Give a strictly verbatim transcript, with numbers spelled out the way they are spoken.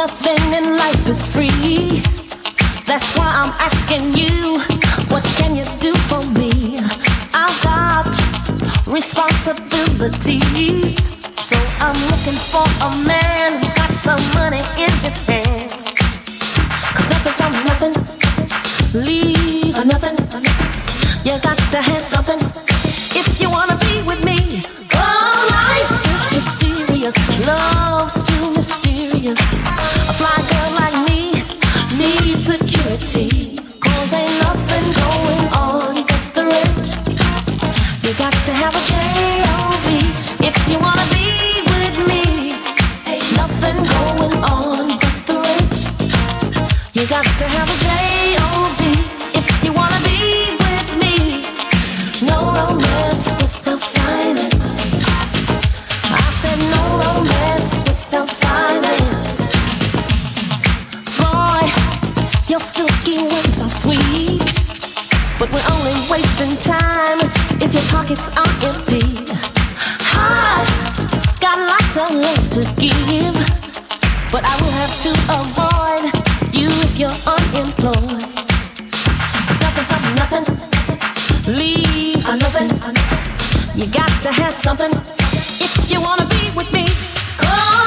Nothing in life is free. That's why I'm asking you, what can you do for me? I've got responsibilities, so I'm looking for a man who's got some money in his hand. Cause nothing from nothing leaves nothing. You got to have something if you wanna be with me. Oh, life is too serious, love's too mysterious. A fly girl like me needs security, cause ain't nothing going on but the rent. You got to have a J O B if you wanna be with me. Ain't nothing going on but the rent. You got to have a J O B if you wanna be with me. No romance without finance. I said no romance without finance. Boy, your silky wings are sweet, but we're only wasting time if your pockets are empty. I got lots of love to give, but I will have to avoid you if you're unemployed. Cause nothing from nothing leaves nothing. You got to have something if you wanna be with me. Come